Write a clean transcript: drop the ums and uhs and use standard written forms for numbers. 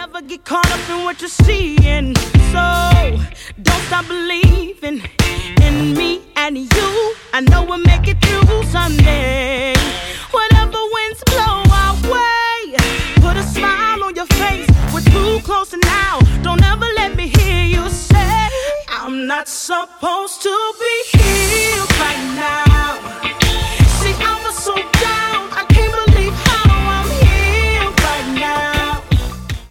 never get caught up in what you're seeing. So don't stop believing in me and you. I know we'll make it through someday. Whatever winds blow our way, put a smile on your face. We're too close now. Don't ever let me hear you say I'm not supposed to be